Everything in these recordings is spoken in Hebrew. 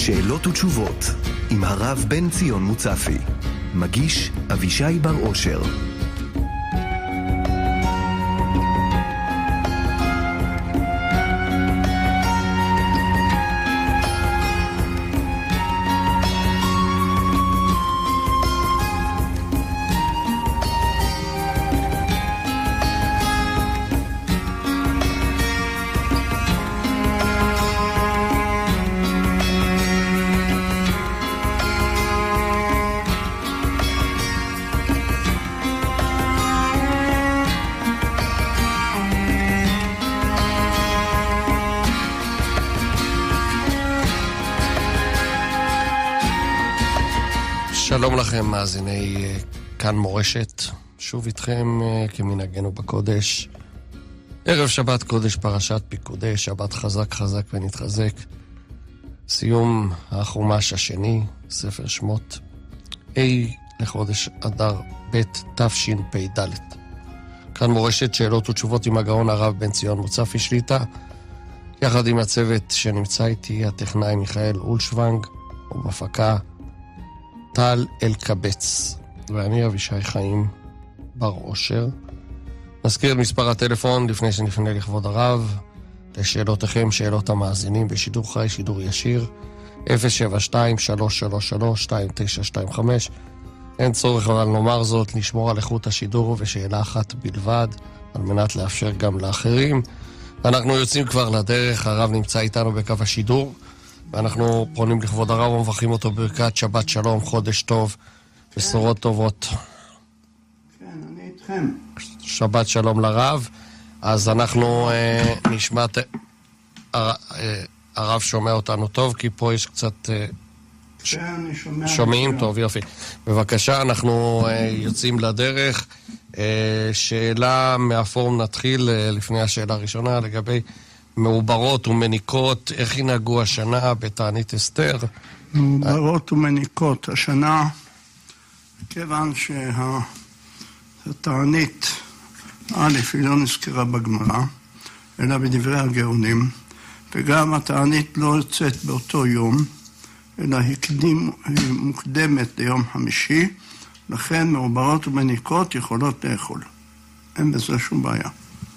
שאלות ותשובות עם הרב בן ציון מוצפי. מגיש אבישי בר אושר. שלום לכם מאזיני כאן מורשת, שוב איתכם כמנהגנו בקודש. ערב שבת קודש פרשת פיקודי, שבת חזק חזק ונתחזק. סיום החומש השני, ספר שמות, לחודש אדר ב' תשפ"ד. כאן מורשת, שאלות ותשובות עם הגאון הרב בן ציון מוצפי שליטה, יחד עם הצוות שנמצא איתי, הטכנאי מיכאל אולשוונג, ובהפקה טל אלקבץ, ואני אבישי חיים בר אושר. נזכיר את מספר הטלפון לפני שנפנה לכבוד הרב לשאלותיכם, שאלות המאזינים בשידור חי, שידור ישיר, 072-333-2925. אין צורך אבל לומר זאת, לשמור על איכות השידור ושאלה אחת בלבד, על מנת לאפשר גם לאחרים. ואנחנו יוצאים כבר לדרך, הרב נמצא איתנו בקו השידור, ואנחנו פונים לכבוד הרב ומברכים אותו ברכת שבת שלום, חודש טוב, בשורות טובות. כן, אני איתכם. שבת שלום לרב. אז אנחנו נשמע, הרב שומע אותנו טוב, כי פה יש קצת שומעים טוב, יופי. בבקשה, אנחנו יוצאים לדרך. שאלה מהפורום, נתחיל לפני השאלה הראשונה לגבי מעוברות ומניקות, איך ינהגו השנה בתענית אסתר? מעוברות ומניקות השנה, כיוון שהתענית א' היא לא נזכרה בגמרא, אלא בדברי הגאונים, וגם התענית לא יוצאת באותו יום, אלא היא מוקדמת ליום חמישי, לכן מעוברות ומניקות יכולות לאכול. אין בזה שום בעיה.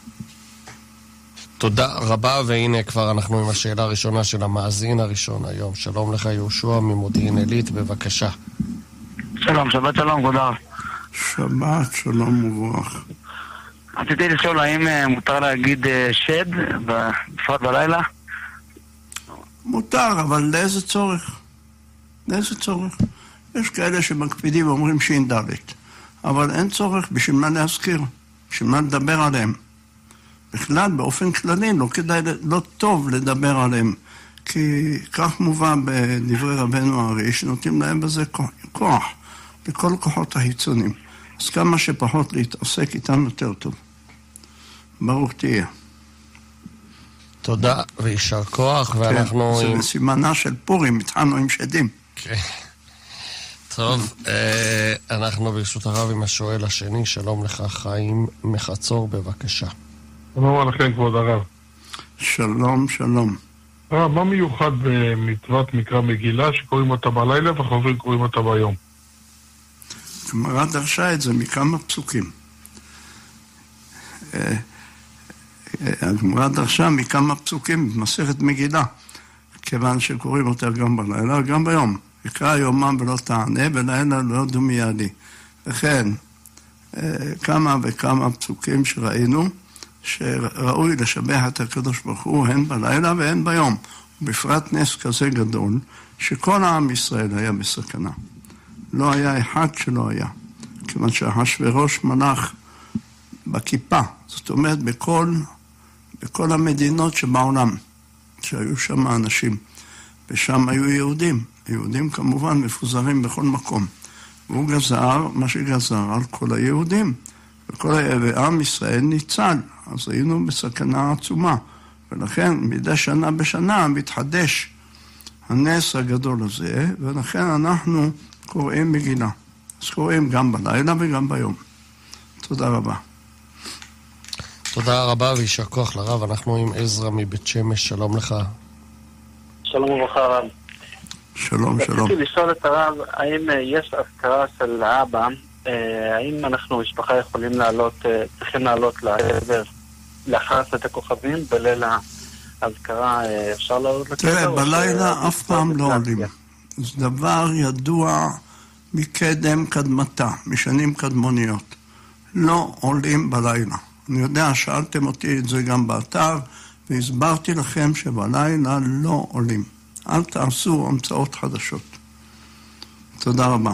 תודה רבה, והנה כבר אנחנו עם השאלה הראשונה של המאזין הראשון היום. שלום לך יהושע ממודיעין עילית, בבקשה. שלום, שבת שלום, כבודה. שבת שלום וברוך. רציתי לשאול האם מותר להגיד שד, בפרט בלילה? מותר, אבל לאיזה צורך? לאיזה צורך? יש כאלה שמקפידים ואומרים שין דלת, אבל אין צורך, בשביל מה להזכיר? בשביל מה לדבר עליהם? בכלל, באופן כללי, לא כדאי, לא טוב לדבר עליהם, כי כך מובא בדברי רבנו הארי, שנותנים להם בזה כוח, לכל כוחות החיצונים. אז כמה שפחות להתעסק איתם יותר טוב. ברוך תהיה. תודה וישר כוח, ואנחנו... כן, זה בסימנה של פורים, התחלנו עם שדים. כן. טוב, אנחנו ברשות הרב עם השואל השני, שלום לך חיים מחצור, בבקשה. שלום עליכם כבוד הרב. שלום, שלום. הרב, מה מיוחד במצוות מקרא מגילה שקוראים אותה בלילה וחוברים קוראים אותה ביום? הגמרא דרשה את זה מכמה פסוקים. הגמרא דרשה מכמה פסוקים במסכת מגילה, כיוון שקוראים אותה גם בלילה וגם ביום. יקרא יומם ולא תענה, ולילה לא ידעו מידי. וכן, כמה וכמה פסוקים שראינו, שראוי לשבח את הקדוש ברוך הוא הן בלילה והן ביום, ובפרט נס כזה גדול שכל העם ישראל היה בסכנה. לא היה אחד שלא היה, כיוון שאחשוורוש מלך בכיפה, זאת אומרת בכל המדינות שבעולם שהיו שם אנשים, ושם היו יהודים, יהודים כמובן מפוזרים בכל מקום, והוא גזר מה שגזר על כל היהודים, ועם ישראל ניצל, אז היינו בסכנה עצומה, ולכן מדי שנה בשנה מתחדש הנס הגדול הזה, ולכן אנחנו קוראים מגילה. אז קוראים גם בלילה וגם ביום. תודה רבה. תודה רבה וישר כוח לרב. אנחנו עם עזרא מבית שמש, שלום לך. שלום וברכה רב. שלום, שלום. רציתי לשאול את הרב, האם יש אזכרה של האבא, האם אנחנו משפחה יכולים צריכים לעלות לעבר לאחר עשרת הכוכבים, בליל האזכרה אפשר לעלות לקבר? תראה, בלילה אף פעם לא עולים. זה דבר ידוע מקדם קדמתה, משנים קדמוניות. לא עולים בלילה. אני יודע, שאלתם אותי את זה גם באתר, והסברתי לכם שבלילה לא עולים. אל תעשו המצאות חדשות. תודה רבה.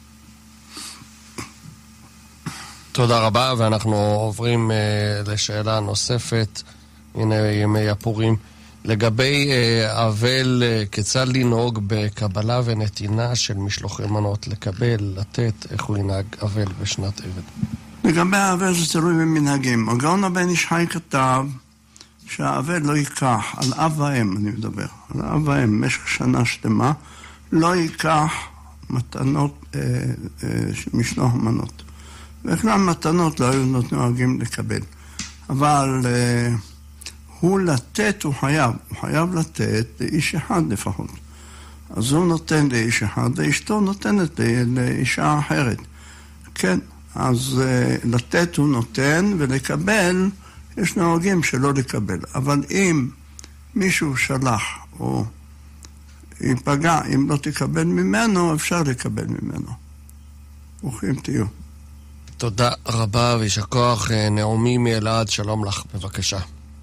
תודה רבה, ואנחנו עוברים לשאלה נוספת. הנה ימי הפורים. לגבי אבל, כיצד לנהוג בקבלה ונתינה של משלוחי מנות, לקבל, לתת, איך הוא ינהג אבל בשנת עבד? לגבי האבל זה תלוי במנהגים. הגאון הבן איש חי כתב שהאבל לא ייקח, על אב ואם אני מדבר, על אב ואם, במשך שנה שלמה, לא ייקח מתנות, משלוח מנות. וכלל מתנות לא היו נוהגים לקבל. אבל הוא לתת, הוא חייב לתת לאיש אחד לפחות. אז הוא נותן לאיש אחד, ואשתו נותנת לאישה אחרת. כן, אז לתת הוא נותן, ולקבל, יש נוהגים שלא לקבל. אבל אם מישהו שלח, או ייפגע, אם לא תקבל ממנו, אפשר לקבל ממנו. ברוכים תהיו. תודה רבה וישר כוח. נעמי מאלעד, שלום לך, בבקשה.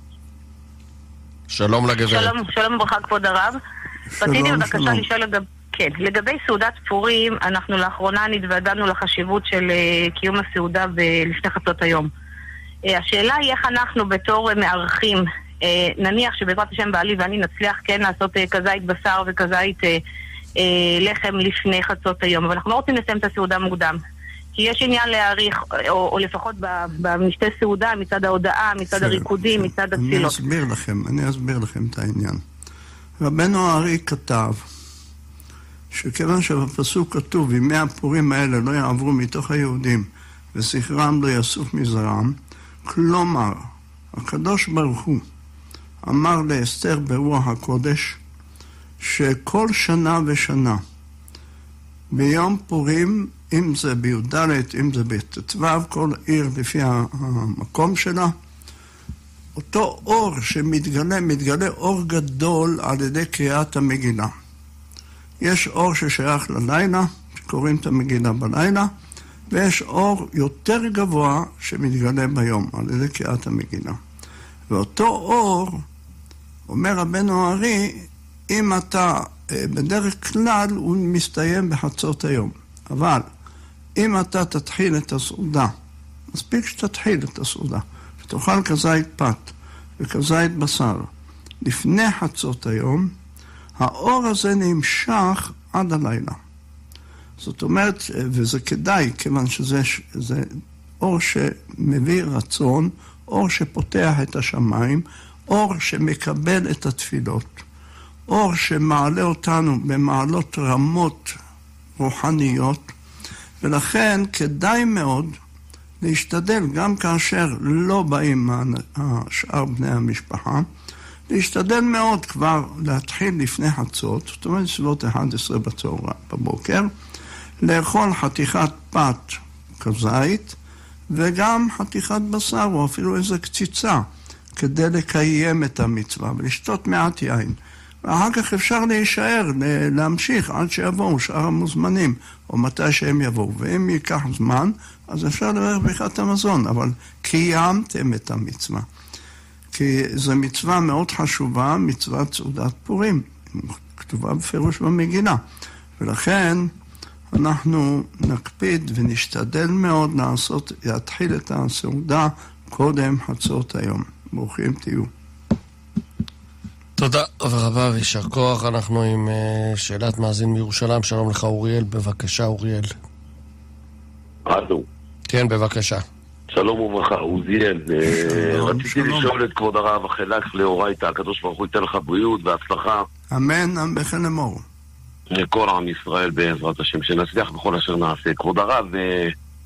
שלום לגברת. שלום וברכה כבוד הרב. רציתי בבקשה לשאול לגבי סעודת פורים, אנחנו לאחרונה נתוודענו לחשיבות של קיום הסעודה לפני חצות היום. השאלה היא איך אנחנו בתור מארחים, נניח שבעזרת השם בעלי ואני נצליח כן לעשות כזית בשר וכזית לחם לפני חצות היום, אבל אנחנו לא רוצים לסיים את הסעודה מוקדם. כי יש עניין להאריך, או לפחות במשתה סעודה, מצד ההודעה, מצד הריקודים, מצד התפילות. אני אסביר לכם את העניין. רבנו הארי כתב, שכיוון שבפסוק כתוב, ימי הפורים האלה לא יעברו מתוך היהודים, וזכרם לא יאסוף מזרם, כלומר, הקדוש ברוך הוא אמר לאסתר ברוח הקודש, שכל שנה ושנה, ביום פורים, אם זה בי"ד, אם זה בט"ו, כל עיר לפי המקום שלה, אותו אור מתגלה אור גדול על ידי קריאת המגילה. יש אור ששייך ללילה, שקוראים את המגילה בלילה, ויש אור יותר גבוה שמתגלה ביום, על ידי קריאת המגילה. ואותו אור, אומר רבנו הארי, אם אתה, בדרך כלל הוא מסתיים בחצות היום. אבל אם אתה תתחיל את הסעודה, מספיק שתתחיל את הסעודה, שתאכל כזית פת וכזית בשר, לפני חצות היום, האור הזה נמשך עד הלילה. זאת אומרת, וזה כדאי, כיוון שזה אור שמביא רצון, אור שפותח את השמיים, אור שמקבל את התפילות, אור שמעלה אותנו במעלות רמות רוחניות, ולכן כדאי מאוד להשתדל, גם כאשר לא באים שאר בני המשפחה, להשתדל מאוד כבר להתחיל לפני חצות, זאת אומרת סביבות 11 בבוקר, לאכול חתיכת פת כזית, וגם חתיכת בשר, או אפילו איזו קציצה, כדי לקיים את המצווה, ולשתות מעט יין. ואחר כך אפשר להישאר, להמשיך עד שיבואו שאר המוזמנים, או מתי שהם יבואו. ואם ייקח זמן, אז אפשר לברך ברכת המזון, אבל קיימתם את המצווה. כי זו מצווה מאוד חשובה, מצוות סעודת פורים, כתובה בפירוש במגילה. ולכן אנחנו נקפיד ונשתדל מאוד להתחיל את הסעודה קודם חצות היום. ברוכים תהיו. תודה רבה וישר כוח. אנחנו עם שאלת מאזין מירושלים. שלום לך אוריאל, בבקשה אוריאל. אלו. כן, בבקשה. שלום וברכה, עוזיאל. רציתי לשאול את כבוד הרב, החלק לאורייתא, הקדוש ברוך הוא ייתן לך בריאות והצלחה. אמן, בכן אמור. לכל עם ישראל בעזרת השם, שנצליח בכל אשר נעשה. כבוד הרב,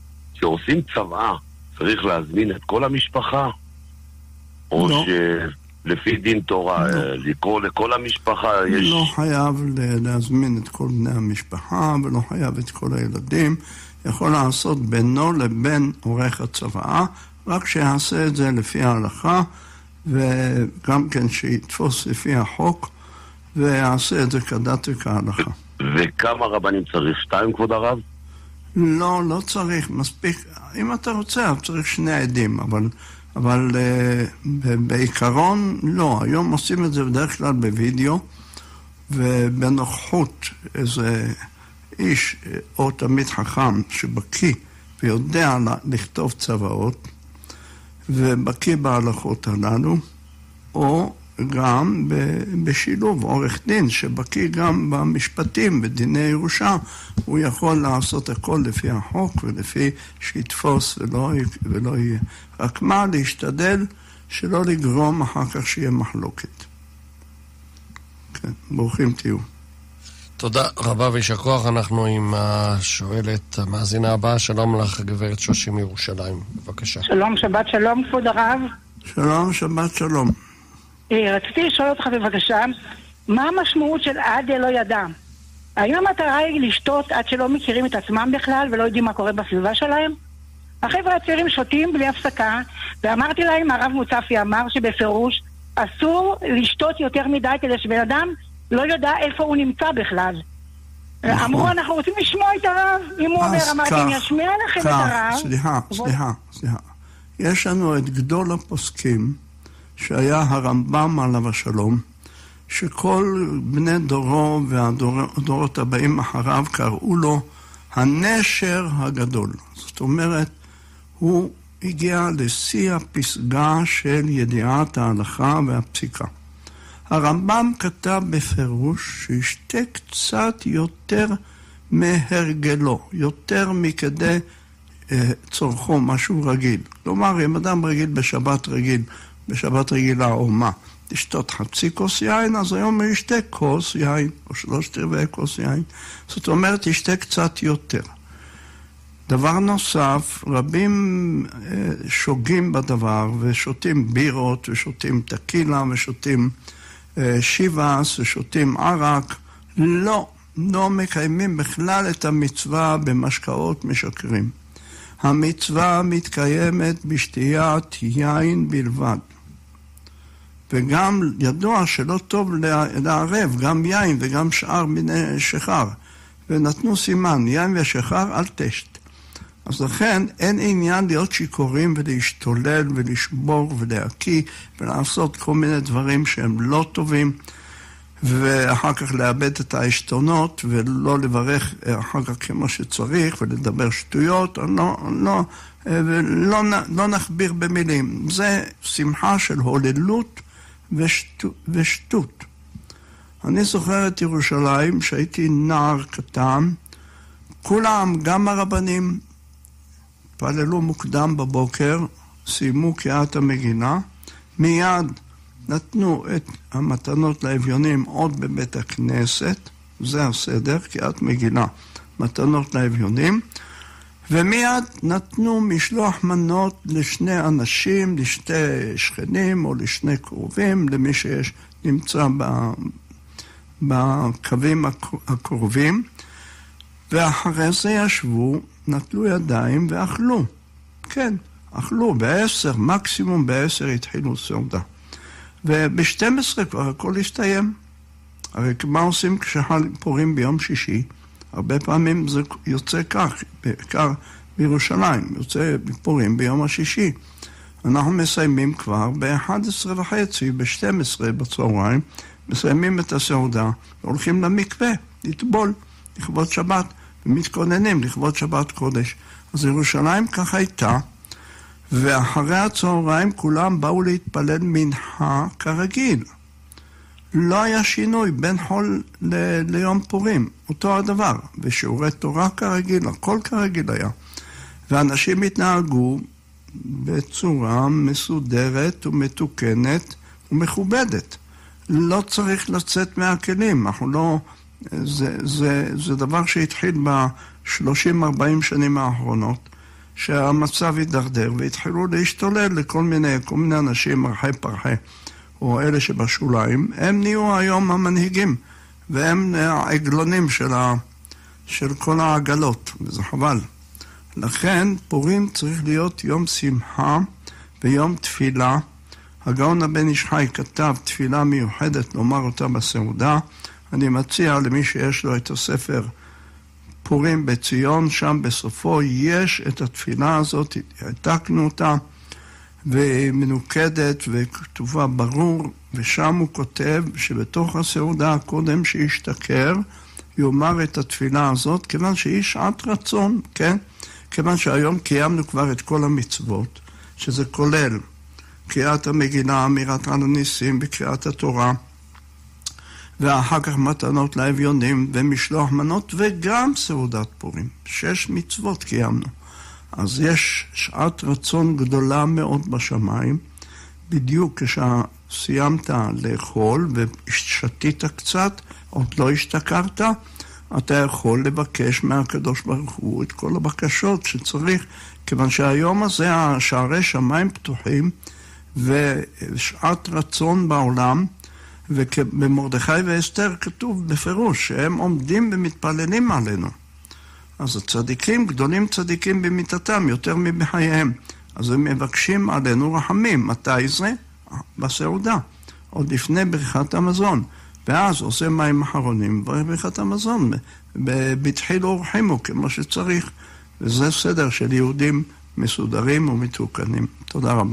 שעושים צבא, צריך להזמין את כל המשפחה? או לפי דין תורה, לקרוא לכל המשפחה? לא חייב להזמין את כל בני המשפחה, ולא חייב את כל הילדים. יכול לעשות בינו לבין עורך הצוואה, רק שיעשה את זה לפי ההלכה, וגם כן שיתפוס לפי החוק, ויעשה את זה כדת וכהלכה. וכמה רבנים צריך? 2, כבוד הרב? לא, לא צריך, מספיק. אם אתה רוצה, צריך 2 עדים, אבל בעיקרון לא. היום עושים את זה בדרך כלל בווידאו, ובנוכחות איזה איש או תמיד חכם שבקי ויודע לכתוב צוואות, ובקי בהלכות הללו, או גם בשילוב עורך דין שבקי גם במשפטים, בדיני ירושה, הוא יכול לעשות הכל לפי החוק ולפי שיתפוס ולא יהיה. רק מה? להשתדל שלא לגרום אחר כך שיהיה מחלוקת. כן, ברוכים תהיו. תודה רבה וישר כוח. אנחנו עם השואלת המאזינה הבאה. שלום לך, גברת שושים מירושלים, בבקשה. שלום, שבת שלום, כבוד הרב. שלום, שבת שלום. רציתי לשאול אותך בבקשה, מה המשמעות של עד לא ידע? האם המטרה היא לשתות עד שלא מכירים את עצמם בכלל ולא יודעים מה קורה בסביבה שלהם? החבר'ה הצעירים שותים בלי הפסקה, ואמרתי להם, הרב מוצפי אמר שבפירוש אסור לשתות יותר מדי כדי שבן אדם לא יודע איפה הוא נמצא בכלל. אמרו, אנחנו רוצים לשמוע את הרב. אם הוא אומר, אמרתי, אני אשמיע לכם את הרב. סליחה. יש לנו את גדול הפוסקים, שהיה הרמב"ם עליו השלום, שכל בני דורו והדורות הבאים אחריו קראו לו הנשר הגדול. זאת אומרת, הוא הגיע לשיא הפסגה של ידיעת ההלכה והפסיקה. הרמב"ם כתב בפירוש שישתה קצת יותר מהרגלו, יותר מכדי צורכו, משהו רגיל. כלומר, אם אדם רגיל בשבת רגילה או מה, לשתות חצי כוס יין, אז היום הוא ישתה כוס יין, או 3/4 כוס יין. זאת אומרת, ישתה קצת יותר. דבר נוסף, רבים שוגים בדבר, ושותים בירות, ושותים טקילה, ושותים שיבאס, ושותים ערק. לא מקיימים בכלל את המצווה במשקאות משכרים. המצווה מתקיימת בשתיית יין בלבד. וגם ידוע שלא טוב לערב, גם יין וגם שאר מיני שחר. ונתנו סימן, יין ושחר אל תשת. אז לכן אין עניין להיות שיכורים ולהשתולל ולשבור ולהקיא ולעשות כל מיני דברים שהם לא טובים, ואחר כך לאבד את העשתונות ולא לברך אחר כך כמו שצריך ולדבר שטויות, לא נכביר במילים. זה שמחה של הוללות ושטות. אני זוכר את ירושלים שהייתי נער קטן, כולם, גם הרבנים, פעללו מוקדם בבוקר, סיימו קריאת המגילה, מיד נתנו את המתנות לאביונים עוד בבית הכנסת, זה הסדר, קריאת מגילה, מתנות לאביונים, ומיד נתנו משלוח מנות לשני אנשים, לשתי שכנים או לשני קרובים, למי שנמצא בקווים הקרובים, ואחרי זה ישבו, נטלו ידיים ואכלו. כן, אכלו ב10, מקסימום ב10 התחילו סעודה. וב-12 כבר הכל הסתיים. הרי מה עושים כשפורים ביום שישי? הרבה פעמים זה יוצא כך, בעיקר בירושלים, יוצא פורים ביום השישי. אנחנו מסיימים כבר ב-11:30, ב-12 בצהריים, מסיימים את הסעודה, והולכים למקווה, לטבול, לכבוד שבת, ומתכוננים לכבוד שבת קודש. אז ירושלים כך הייתה, ואחרי הצהריים כולם באו להתפלל מנחה כרגיל. לא היה שינוי בין חול ליום פורים, אותו הדבר, ושיעורי תורה כרגיל, הכל כרגיל היה. ואנשים התנהגו בצורה מסודרת ומתוקנת ומכובדת. לא צריך לצאת מהכלים, אנחנו לא... זה דבר שהתחיל ב-30-40 שנים האחרונות, שהמצב התדרדר והתחילו להשתולל לכל מיני אנשים מרחי פרחי. או אלה שבשוליים, הם נהיו היום המנהיגים, והם העגלונים של כל העגלות, וזה חבל. לכן פורים צריך להיות יום שמחה ויום תפילה. הגאון הבן איש חי כתב תפילה מיוחדת לומר אותה בסעודה. אני מציע למי שיש לו את הספר פורים בציון, שם בסופו יש את התפילה הזאת, העתקנו אותה, ומנוקדת וכתובה ברור, ושם הוא כותב שבתוך הסעודה הקודם שישתכר, יאמר את התפילה הזאת, כיוון שהיא שעת רצון, כן? כיוון שהיום קיימנו כבר את כל המצוות, שזה כולל קריאת המגילה, אמירת על הניסים וקריאת התורה, ואחר כך מתנות לאביונים ומשלוח מנות, וגם סעודת פורים. 6 מצוות קיימנו. אז יש שעת רצון גדולה מאוד בשמיים, בדיוק כשסיימת לאכול ושתית קצת, עוד לא השתכרת, אתה יכול לבקש מהקדוש ברוך הוא את כל הבקשות שצריך, כיוון שהיום הזה שערי שמיים פתוחים, ושעת רצון בעולם, ובמרדכי ואסתר כתוב בפירוש שהם עומדים ומתפללים עלינו. אז הצדיקים, גדולים צדיקים במיתתם יותר מבחייהם. אז הם מבקשים עלינו רחמים. מתי זה? בסעודה. עוד לפני ברכת המזון. ואז עושה מים אחרונים בברכת המזון. בתחיל ורחימו כמו שצריך. וזה סדר של יהודים מסודרים ומתוקנים. תודה רבה.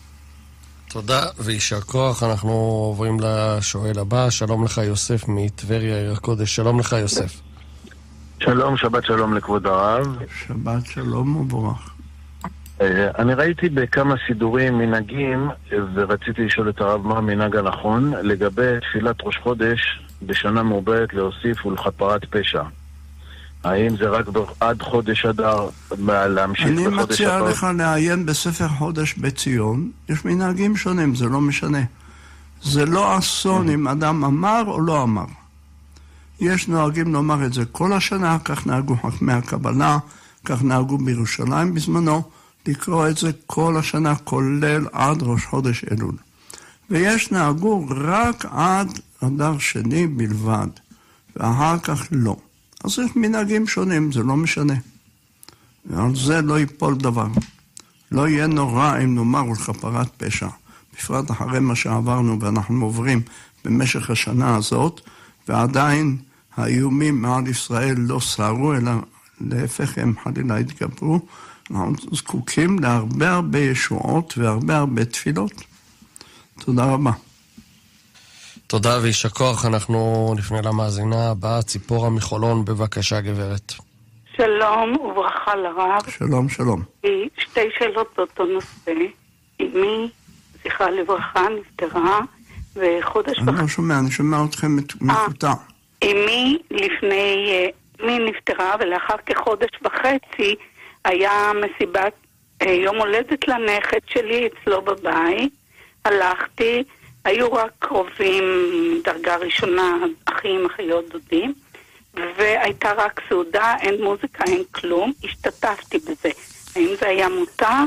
תודה וישר כוח. אנחנו עוברים לשואל הבא. שלום לך יוסף מטבריה עיר הקודש. שלום לך יוסף. שלום, שבת שלום לכבוד הרב. שבת שלום וברך. אני ראיתי בכמה סידורים מנהגים, ורציתי לשאול את הרב מה המנהג הנכון לגבי תפילת ראש חודש בשנה מעוברת להוסיף ולכפרת פשע. האם זה רק עד חודש אדר, להמשיך בחודש הבא? אני מציע לך לעיין בספר חודש בציון. יש מנהגים שונים, זה לא משנה. זה לא אסון אם אדם אמר או לא אמר. יש נוהגים לומר את זה כל השנה, כך נהגו חכמי הקבלה, כך נהגו בירושלים בזמנו, לקרוא את זה כל השנה, כולל עד ראש חודש אלול. ויש נהגו רק עד אדר שני בלבד, ואחר כך לא. אז יש מנהגים שונים, זה לא משנה. ועל זה לא ייפול דבר. לא יהיה נורא אם נאמר ולכפרת פשע. בפרט אחרי מה שעברנו ואנחנו עוברים במשך השנה הזאת, ועדיין האיומים מעל ישראל לא סערו, אלא להפך הם חלילה התגברו. אנחנו זקוקים להרבה הרבה ישועות והרבה הרבה תפילות. תודה רבה. תודה וישר כוח. אנחנו נפנה למאזינה הבאה, ציפורה מחולון. בבקשה גברת. שלום וברכה לרב. שלום, שלום. שתי שאלות באותו נושא. אמי, זכרה לברכה, נפטרה, וחודש אני לא שומע, אני שומע אתכם מקוטע. אמי מי נפטרה, ולאחר כחודש וחצי היה מסיבת יום הולדת לנכד שלי אצלו בבית. הלכתי, היו רק קרובים דרגה ראשונה, אחים, אחיות, דודים, והייתה רק סעודה, אין מוזיקה, אין כלום. השתתפתי בזה. האם זה היה מותר?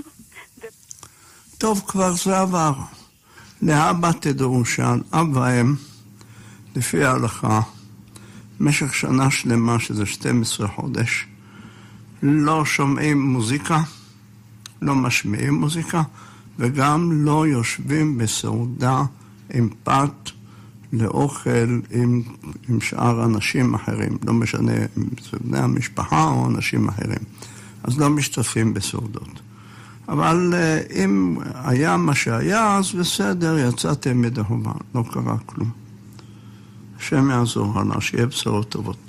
טוב, כבר זה עבר. לאבא תדעו שעל אב ואם, לפי ההלכה, במשך שנה שלמה, שזה 12 חודש, לא שומעים מוזיקה, לא משמיעים מוזיקה, וגם לא יושבים בסעודה עם פת לאוכל עם שאר אנשים אחרים, לא משנה אם זה בני המשפחה או אנשים אחרים. אז לא משתתפים בסעודות. אבל אם היה מה שהיה, אז בסדר, יצאתם ידי חובה, לא קרה כלום. השם יעזור הלאה, שיהיה בשורות טובות.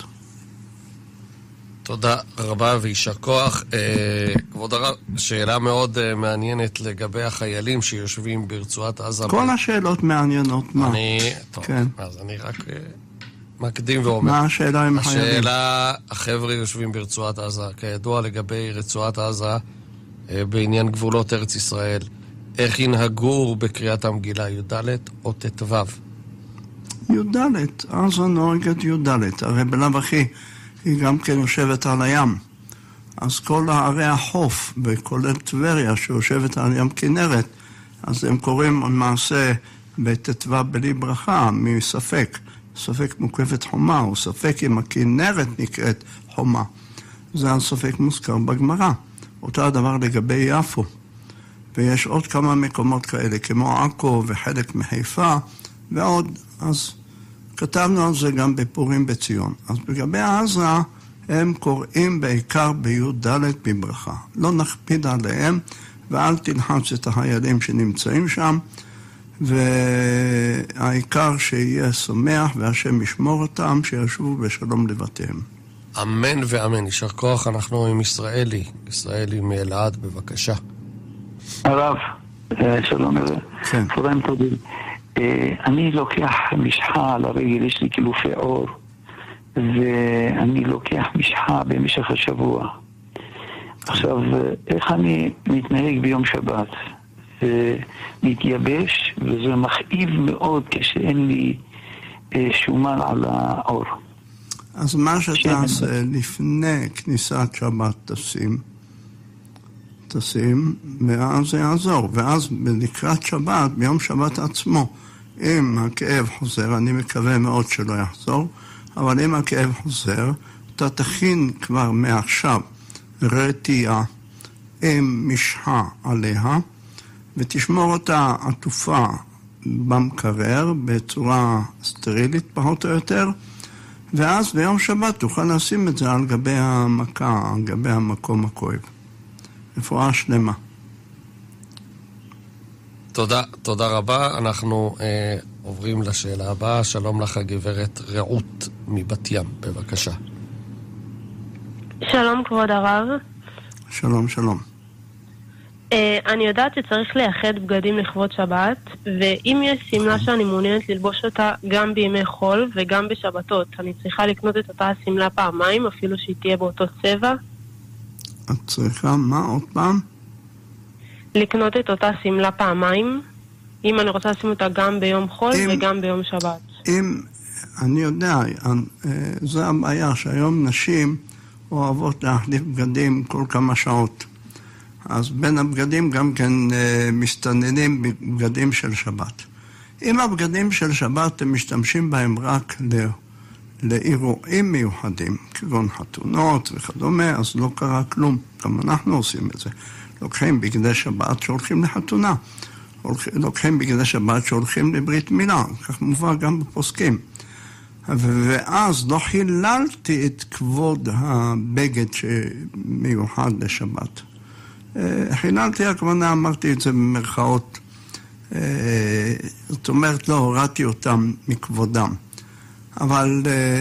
תודה רבה וישר כוח. כבוד הרב, שאלה מאוד מעניינת לגבי החיילים שיושבים ברצועת עזה. כל השאלות מעניינות, מה? טוב, אז אני רק מקדים ואומר. מה השאלה עם החיילים? השאלה, החבר'ה יושבים ברצועת עזה, כידוע לגבי רצועת עזה, בעניין גבולות ארץ ישראל, איך ינהגו בקריאת המגילה, י"ד או ט"ו? י"ד, עזה נוהגת י"ד, הרי בלב אחי היא גם כן יושבת על הים. אז כל הערי החוף, וכולל טבריה שיושבת על ים כנרת, אז הם קוראים למעשה בתתווה בלי ברכה, מספק. ספק מוקפת חומה, או ספק אם הכנרת נקראת חומה. זה הספק מוזכר בגמרא. אותו הדבר לגבי יפו. ויש עוד כמה מקומות כאלה, כמו עכו וחלק מחיפה, ועוד. אז כתבנו על זה גם בפורים בציון. אז לגבי עזרא, הם קוראים בעיקר בי"ד בברכה. לא נכפיד עליהם, ואל תלחץ את החיילים שנמצאים שם, והעיקר שיהיה שמח והשם ישמור אותם, שישובו בשלום לבתיהם. אמן ואמן. יישר כוח. אנחנו עם ישראלי מאלעד, בבקשה. הרב, שלום הרב. כן. תודה טובים. אני לוקח משחה על הרגל, יש לי קילופי עור, ואני לוקח משחה במשך השבוע. עכשיו, איך אני מתנהג ביום שבת? מתייבש, וזה מכאיב מאוד כשאין לי שומן על העור. אז מה שתעשה לפני כניסת שבת תשים, ואז זה יעזור. ואז לקראת שבת, ביום שבת עצמו, אם הכאב חוזר, אני מקווה מאוד שלא יחזור, אבל אם הכאב חוזר, אתה תכין כבר מעכשיו רטייה עם משחה עליה, ותשמור אותה עטופה במקרר בצורה סטרילית פחות או יותר, ואז ביום שבת תוכל לשים את זה על גבי המכה, על גבי המקום הכואב. רפואה שלמה. תודה רבה. אנחנו עוברים לשאלה הבאה. שלום לך הגברת רעות מבת ים, בבקשה. שלום כבוד הרב. שלום. אני יודעת שצריך לייחד בגדים לכבוד שבת, ואם יש סמלה שאני מעוניינת ללבוש אותה גם בימי חול וגם בשבתות, אני צריכה לקנות את אותה סמלה פעמיים, אפילו שהיא תהיה באותו צבע? את צריכה מה עוד פעם? לקנות את אותה סמלה פעמיים, אם אני רוצה לשים אותה גם ביום חול וגם ביום שבת. אני יודע, זה הבעיה שהיום נשים אוהבות להחליף בגדים כל כמה שעות. אז בין הבגדים גם כן מסתננים בבגדים של שבת. אם הבגדים של שבת הם משתמשים בהם רק לאירועים מיוחדים, כגון חתונות וכדומה, אז לא קרה כלום. גם אנחנו עושים את זה. לוקחים בגדי שבת שהולכים לחתונה. לוקחים בגדי שבת שהולכים לברית מילה. כך מובא גם בפוסקים. ואז לא חיללתי את כבוד הבגד שמיוחד לשבת. חיללתי הכוונה, אמרתי את זה במרכאות. זאת אומרת, לא הורדתי אותם מכבודם. אבל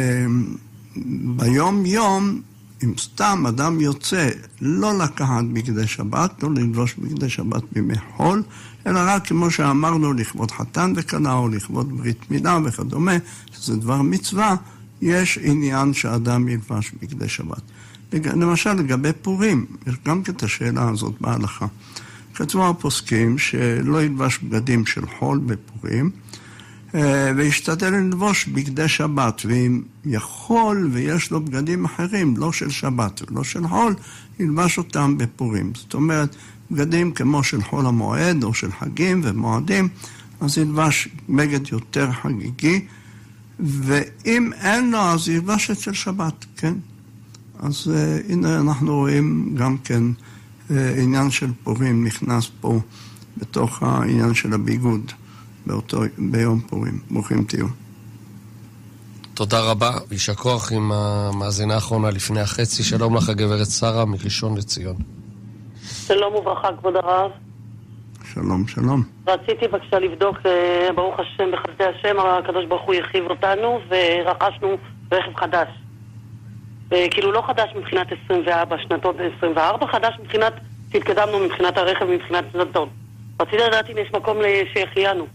ביום יום, אם סתם אדם יוצא לא לקחת בגדי שבת, לא ללבוש בגדי שבת בימי חול, אלא רק כמו שאמרנו, לכבוד חתן וכלה, או לכבוד ברית מילה וכדומה, שזה דבר מצווה, יש עניין שאדם ילבש בגדי שבת. למשל, לגבי פורים, יש גם את השאלה הזאת בהלכה. כתבו הפוסקים שלא ילבש בגדים של חול בפורים, וישתדל ללבוש בגדי שבת, ואם יכול ויש לו בגדים אחרים, לא של שבת ולא של חול, ילבש אותם בפורים. זאת אומרת, בגדים כמו של חול המועד או של חגים ומועדים, אז ילבש בגד יותר חגיגי, ואם אין לו, אז ילבש את של שבת, כן? אז הנה אנחנו רואים גם כן עניין של פורים נכנס פה בתוך העניין של הביגוד ביום פורים. ברוכים תהיו. תודה רבה, יישר כוח עם המאזינה האחרונה לפני החצי. שלום לך הגברת שרה מראשון לציון. שלום וברכה כבוד הרב. שלום. רציתי בבקשה לבדוק, ברוך השם בחסדי השם, הקדוש ברוך הוא ירחיב אותנו, ורכשנו רכב חדש. כאילו לא חדש מבחינת 24, שנתות 24, חדש מבחינת שהתקדמנו מבחינת הרכב, מבחינת שנתות. רציתי לדעת אם יש מקום שהחיינו.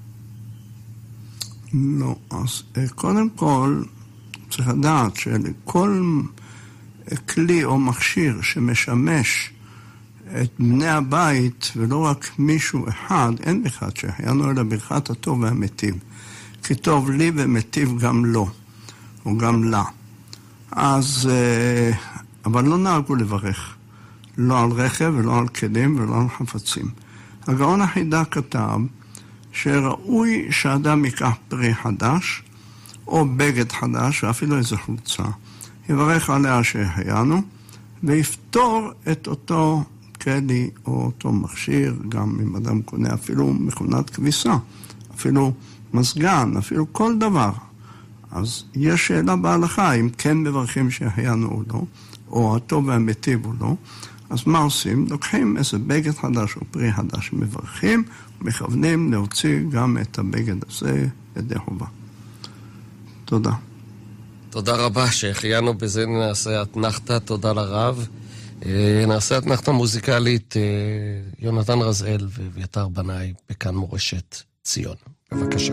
לא, אז קודם כל צריך לדעת שלכל כלי או מכשיר שמשמש את בני הבית, ולא רק מישהו אחד, אין אחד שהחיינו אלא ברכת הטוב והמטיב. כי טוב לי ומטיב גם לו, או גם לה. אז, אבל לא נהגו לברך, לא על רכב ולא על כלים ולא על חפצים. הגאון החידה כתב שראוי שאדם ייקח פרי חדש, או בגד חדש, ואפילו איזו חולצה, יברך עליה שהיינו, ויפתור את אותו כלי או אותו מכשיר, גם אם אדם קונה אפילו מכונת כביסה, אפילו מזגן, אפילו כל דבר. אז יש שאלה בהלכה, אם כן מברכים שהיינו או לא, או הטוב והמיטיב או לא, אז מה עושים? לוקחים איזה בגד חדש או פרי חדש, מברכים, מכוונים להוציא גם את הבגד הזה ידי חובה. תודה. תודה רבה שהחיינו בזה, נעשה אתנחתה, תודה לרב. נעשה אתנחתה מוזיקלית, יונתן רזאל ואביתר בנאי בכאן מורשת ציון. בבקשה.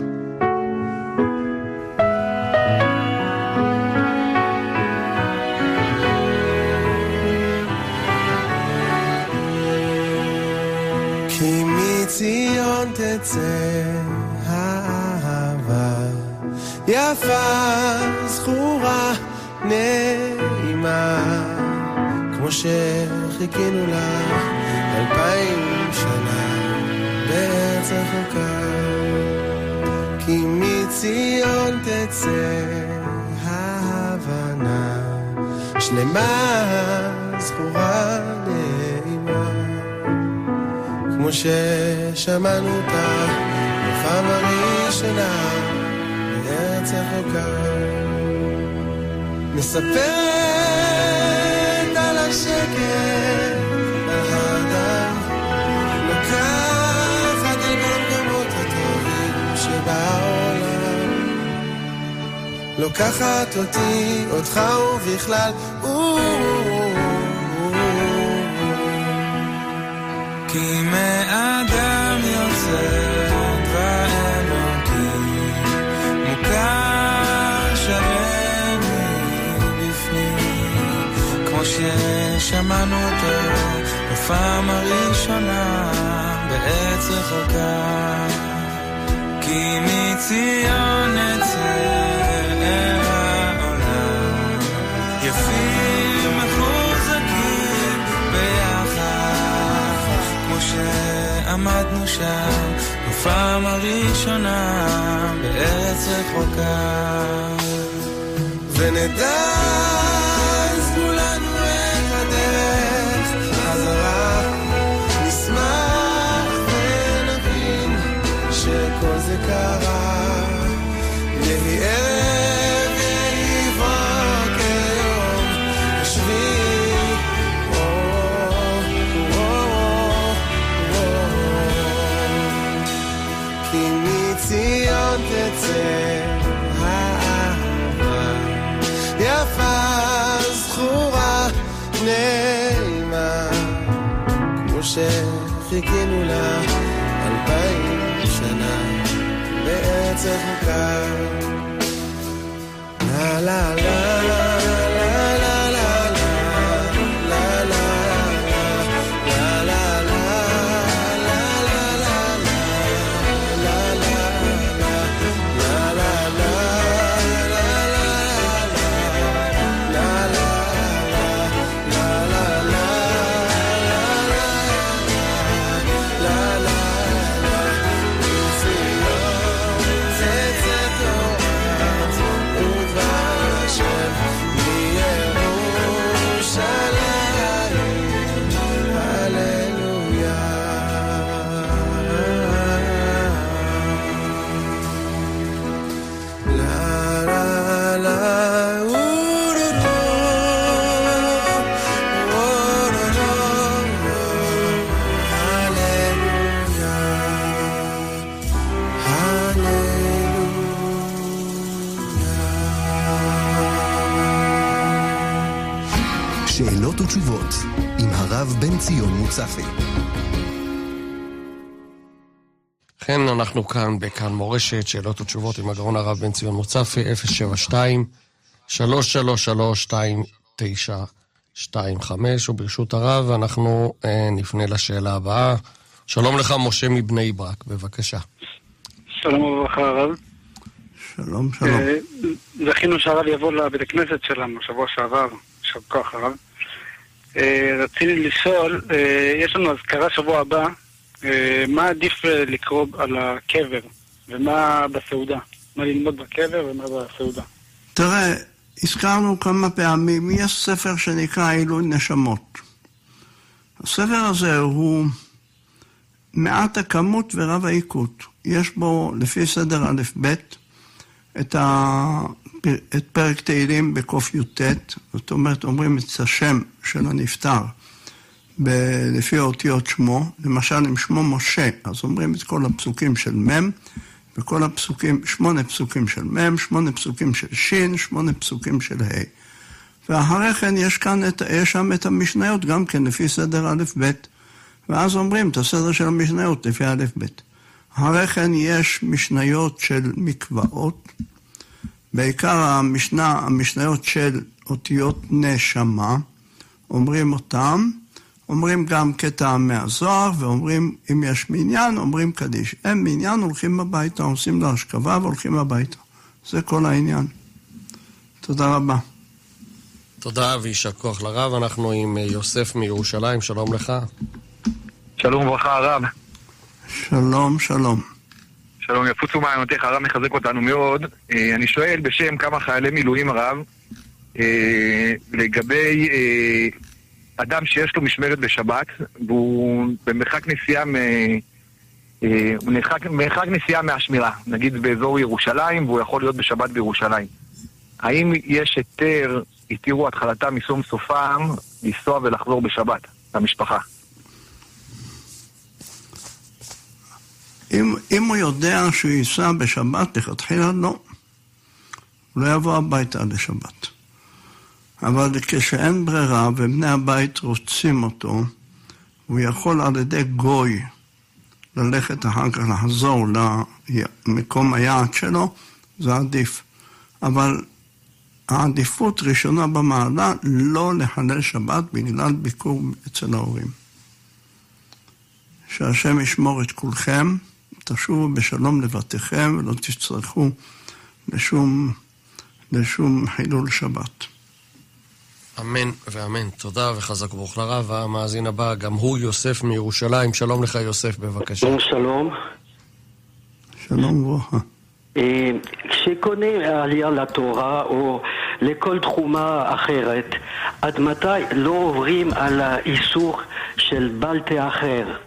כי מציון תצא האהבה יפה, זכורה, נעימה, כמו שחיכינו לך 2000 שנה בארץ רחוקה. כי מציון תצא ההבנה שלמה, זכורה, נעימה, כמו ששמענו אותך בפעם הראשונה בארץ רחוקה. מספרת על השקט, על האדם, לוקחת אל במקומות הטובים שבעולם, לוקחת אותי, אותך ובכלל, כי מאדם יוצא ואלוקים מוכר שלם מבפנים, כמו ששמענו אותו בפעם הראשונה בארץ רחוקה. כי מציון נצא אל העולם, יפים מחוזקים ביחד, כמו שעמדנו שם בפעם הראשונה בארץ רחוקה. ונדע כולנו את הדרך חזרה, נשמח ונבין שכל זה קרה, יהי ערב יהי בוקר יום השביעי. כי מציון תצא האהבה יפה, זכורה, נעימה, כמו שחיכינו לה 2000 שנה בארץ רחוקה. לה לה לה לה לה לה לה לה שאלות ותשובות עם הרב בן ציון מוצפי. כן, אנחנו כאן בכאן מורשת, שאלות ותשובות עם הגאון הרב בן ציון מוצפי, 072-333-2925, וברשות הרב אנחנו נפנה לשאלה הבאה. שלום לך משה מבני ברק, בבקשה. שלום וברכה הרב. שלום, שלום. זכינו שהרב יבוא לבית הכנסת שלנו שבוע שעבר, יישר כוח הרב. רציתי לשאול, יש לנו אזכרה שבוע הבא, מה עדיף לקרוא על הקבר, ומה בסעודה? מה ללמוד בקבר ומה בסעודה? תראה, הזכרנו כמה פעמים, יש ספר שנקרא עילוי נשמות. הספר הזה הוא מעט הכמות ורב העיקות. יש בו, לפי סדר א' ב', את פרק תהילים בקוף י"ט, זאת אומרת, אומרים את השם של הנפטר, לפי האותיות שמו, למשל עם שמו משה, אז אומרים את כל הפסוקים של מם, וכל הפסוקים, 8 פסוקים של מם, 8 פסוקים של שין, 8 פסוקים של ה'. ואחרי כן יש שם את המשניות, גם כן לפי סדר א' ב', ואז אומרים את הסדר של המשניות לפי א' ב'. אחרי כן יש משניות של מקוואות, בעיקר המשניות של אותיות נשמה, אומרים אותם, אומרים גם קטע מהזוהר, ואומרים, אם יש מניין, אומרים קדיש. אין מניין, הולכים הביתה, עושים לה השכבה והולכים הביתה. זה כל העניין. תודה רבה. תודה ויישר כוח לרב. אנחנו עם יוסף מירושלים, שלום לך. שלום וברכה הרב. שלום, שלום. שלום, יפוצו מעיינותיך, הרב מחזק אותנו מאוד. אני שואל בשם כמה חיילי מילואים הרב, לגבי אדם שיש לו משמרת בשבת, והוא במרחק נסיעה מהשמירה, נגיד באזור ירושלים, והוא יכול להיות בשבת בירושלים. האם יש היתר, התירו התחלתם מסום סופם, לנסוע ולחזור בשבת למשפחה? אם הוא יודע שהוא ייסע בשבת, לכתחילה לא. הוא לא יבוא הביתה לשבת. אבל כשאין ברירה ובני הבית רוצים אותו, הוא יכול על ידי גוי ללכת אחר כך לחזור למקום היעד שלו, זה עדיף. אבל העדיפות ראשונה במעלה לא לחלל שבת בגלל ביקור אצל ההורים. שהשם ישמור את כולכם, תשובו בשלום לבתיכם ולא תצטרכו לשום חילול שבת. אמן ואמן. תודה וחזק ברוך לרב. המאזין הבא, גם הוא יוסף מירושלים. שלום לך יוסף, בבקשה. שלום. שלום וברכה. כשקונה עלייה לתורה או לכל תחומה אחרת, עד מתי לא עוברים על האיסור של בל תאחר?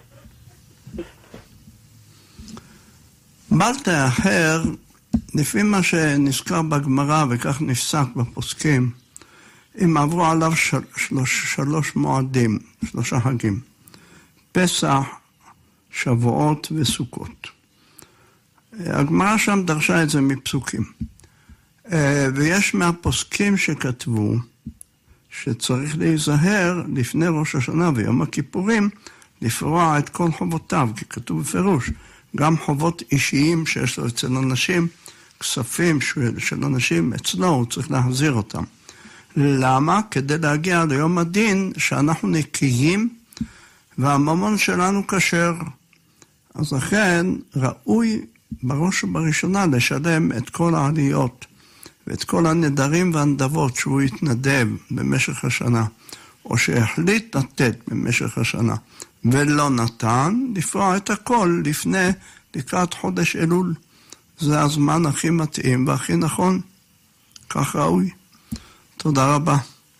בל תאחר, לפי מה שנזכר בגמרא וכך נפסק בפוסקים, אם עברו עליו 3 מועדים, 3 חגים, פסח, שבועות וסוכות. הגמרא שם דרשה את זה מפסוקים. ויש מהפוסקים שכתבו שצריך להיזהר לפני ראש השנה ויום הכיפורים לפרוע את כל חובותיו, כי כתוב בפירוש, גם חובות אישיים שיש לו אצל אנשים, כספים של אנשים אצלו, הוא צריך להחזיר אותם. למה? כדי להגיע ליום הדין שאנחנו נקיים והממון שלנו כשר. אז לכן ראוי בראש ובראשונה לשלם את כל העליות ואת כל הנדרים והנדבות שהוא יתנדב במשך השנה, או שהחליט לתת במשך השנה ולא נתן, לפרוע את הכל לקראת חודש אלול. זה הזמן הכי מתאים והכי נכון, כך ראוי. תודה רבה.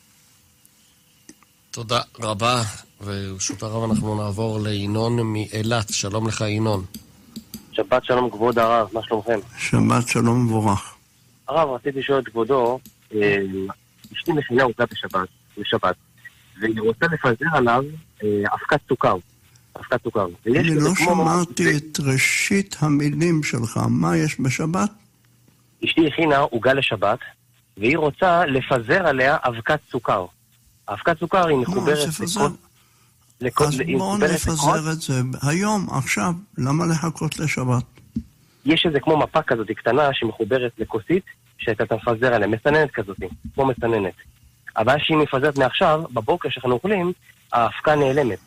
תודה רבה, וברשות הרב אנחנו נעבור לינון מאילת. שלום לך ינון. שבת שלום כבוד הרב, מה שלומכם? שבת שלום מבורך. הרב, רציתי לשאול את כבודו, אשתי מכינה עוגה בשבת, והיא רוצה לפזר עליו אבקת סוכר. אני לא שמעתי את ראשית המילים שלך, מה יש בשבת? אשתי הכינה עוגה לשבת, והיא רוצה לפזר עליה אבקת סוכר. אבקת סוכר היא מחוברת לכל... אז בואו נפזר את זה היום, עכשיו, למה לחכות לשבת? יש איזה כמו מפה כזאת קטנה שמחוברת לכוסית, שאתה מפזר עליה, מסננת כזאת, כמו מסננת. הבעיה שהיא מפזרת מעכשיו, בבוקר שאנחנו אוכלים, האבקה נעלמת,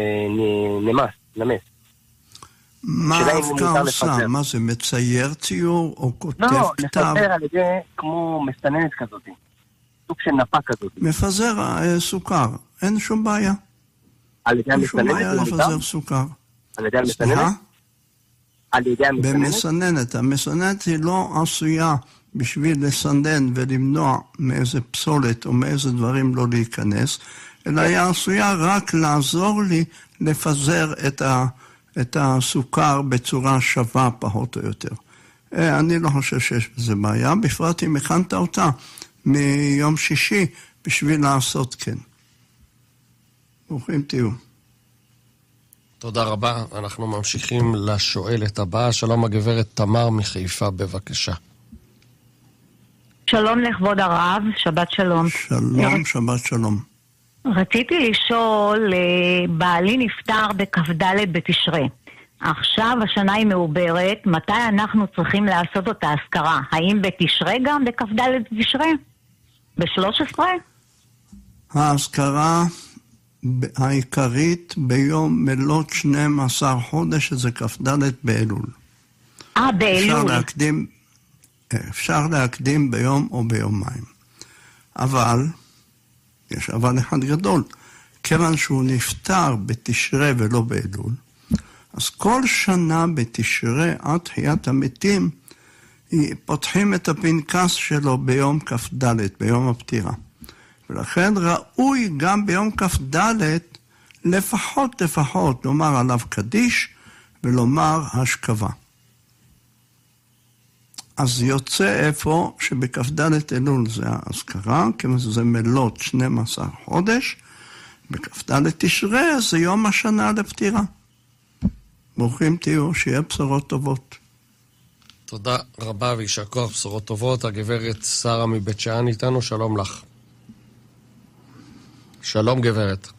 נמס. מה האבקה עושה? מה זה, מצייר ציור או כותב כתב? לא, מפזר על ידי כמו מסננת כזאת, סוג של נפה כזאת. מפזר סוכר, אין שום בעיה. על ידי אין שום בעיה לפזר סוכר. על ידי המסננת? על ידי המסננת? במסננת. המסננת היא לא עשויה בשביל לסנן ולמנוע מאיזה פסולת או מאיזה דברים לא להיכנס, אלא היא עשויה רק לעזור לי לפזר את הסוכר בצורה שווה פחות או יותר. אני לא חושב שיש בזה בעיה, בפרט אם הכנת אותה מיום שישי בשביל לעשות כן. ברוכים תהיו. תודה רבה. אנחנו ממשיכים לשואלת הבאה. שלום הגברת תמר מחיפה, בבקשה. שלום לכבוד הרב, שבת שלום. שלום, שבת שלום. רציתי לשאול, בעלי נפטר בכ"ד בתשרי. עכשיו השנה היא מעוברת, מתי אנחנו צריכים לעשות אותה אזכרה? האם בתשרי גם בכ"ד בתשרי? ב-13? האזכרה העיקרית ביום מלאת 12 חודש, שזה כ"ד באלול. באלול. אפשר להקדים ביום או ביומיים. אבל, יש אבל אחד גדול, כיוון שהוא נפטר בתשרי ולא באלול, אז כל שנה בתשרי עד תחיית המתים, פותחים את הפנקס שלו ביום כ"ד, ביום הפטירה. ולכן ראוי גם ביום כ"ד לפחות לומר עליו קדיש ולומר השכבה. אז יוצא איפה שבכ"ד אלול זה האזכרה, כיוון שזה מלאת 12 חודש, בכ"ד תשרי זה יום השנה לפטירה. ברוכים תהיו, שיהיה בשורות טובות. תודה רבה ויישר כוח, בשורות טובות. הגברת שרה מבית שאן איתנו, שלום לך. שלום גברת.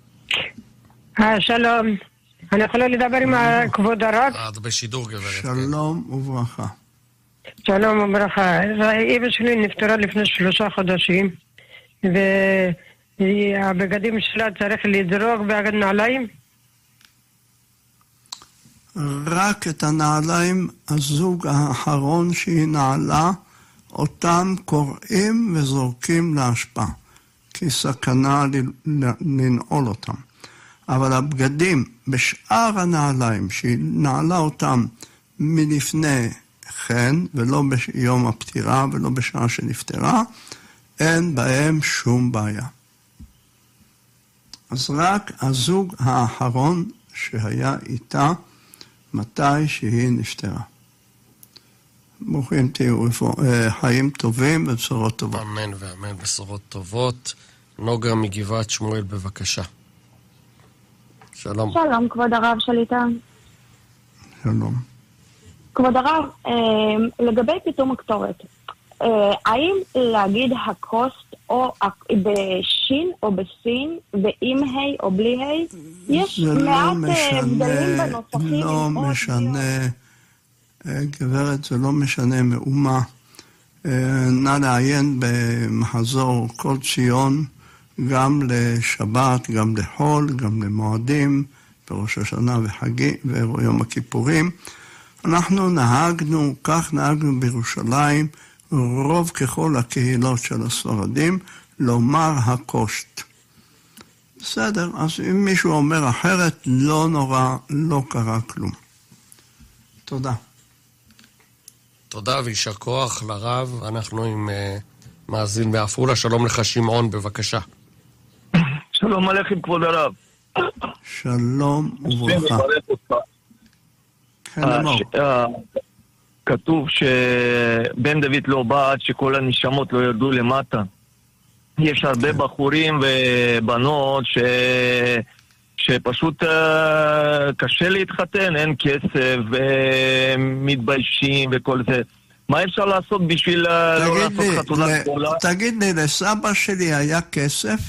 שלום. אני יכולה לדבר עם כבוד הרב? את בשידור גברת. שלום וברכה. שלום וברכה. אמא שלי נפטרה לפני 3 חודשים, והבגדים שלה צריך לדרוג בגד נעליים? רק את הנעליים, הזוג האחרון שהיא נעלה, אותם קוראים וזורקים להשפעה, כי סכנה לנעול אותם. אבל הבגדים בשאר הנעליים שהיא נעלה אותם מלפני כן, ולא ביום הפטירה ולא בשעה שנפטרה, אין בהם שום בעיה. אז רק הזוג האחרון שהיה איתה מתי שהיא נפטרה. ברוכים תהיו, חיים טובים ובשורות טובות. אמן ואמן, בשורות טובות. נוגה מגבעת שמואל, בבקשה. שלום. שלום, כבוד הרב שליטה. שלום. כבוד הרב, לגבי פיתום הקטורת, האם להגיד הקוסט או בשין או בסין ועם ה' או בלי ה'? יש מעט הבדלים בנוסחים. לא משנה, גברת, זה לא משנה מאומה. נא לעיין במחזור כל ציון, גם לשבת, גם לחול, גם למועדים, בראש השנה וחגי ויום הכיפורים. אנחנו נהגנו, כך נהגנו בירושלים, רוב ככל הקהילות של הספרדים, לומר הקושט. בסדר, אז אם מישהו אומר אחרת, לא נורא, לא קרה כלום. תודה. תודה ויישר כוח לרב. אנחנו עם מאזין בעפולה. שלום לך שמעון, בבקשה. שלום עליכם כבוד הרב. שלום וברכה. כתוב שבן דוד לא בא עד שכל הנשמות לא ירדו למטה. יש הרבה בחורים ובנות שפשוט קשה להתחתן, אין כסף ומתביישים וכל זה. מה אפשר לעשות בשביל לא לעשות חתונה גדולה? תגיד לי, לסבא שלי היה כסף,